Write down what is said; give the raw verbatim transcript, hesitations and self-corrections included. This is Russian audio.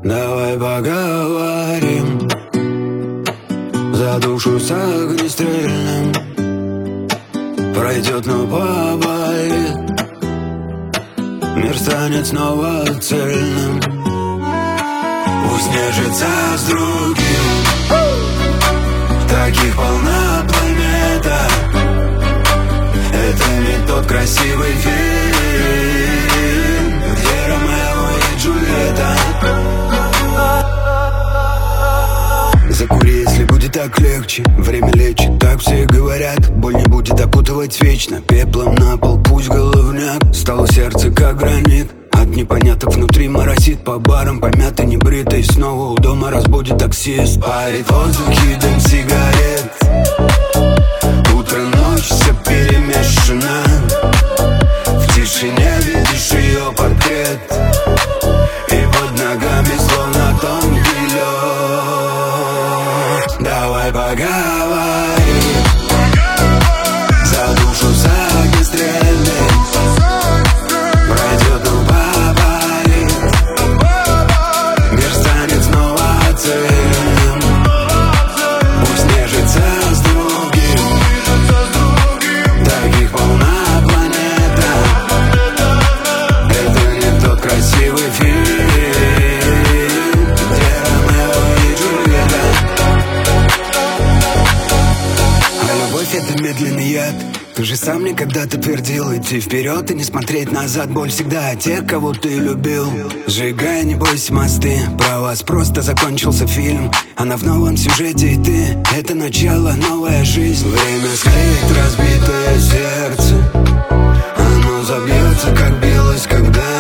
Давай поговорим за душу с огнестрельным. Пройдет, но поболит. Мир станет снова цельным. Пусть нежится с другим. Таких полна планета. Это не тот красивый фильм, где Ромео и Джульетта. Закури, если будет так легче. Время лечит, так все говорят. Боль не будет окутывать вечно. Пеплом на пол, пусть головняк. Стало сердце как гранит. От непоняток внутри моросит. По барам помятый, небритый. Снова у дома разбудит таксист. Парит воздухе дым сигарет. Утро, ночь, все перемешано. В тишине видишь ее портрет. И под ногами словно тонкий лед. Давай поговорим за душу с огнестрельным. Пройдет, но поболит. Мир станет снова цельным. Пусть нежится с другим. Таких полна планета. Это не тот красивый фильм, где Ромео и Джульетта. А любовь — это медленный яд. Ты же сам мне когда-то твердил идти вперед и не смотреть назад. Боль всегда о тех, кого ты любил. Сжигай, не бойся, мосты. Про вас просто закончился фильм. Она в новом сюжете, и ты — это начало, новая жизнь. Время склеит разбитое сердце. Оно забьется, как билось когда-то.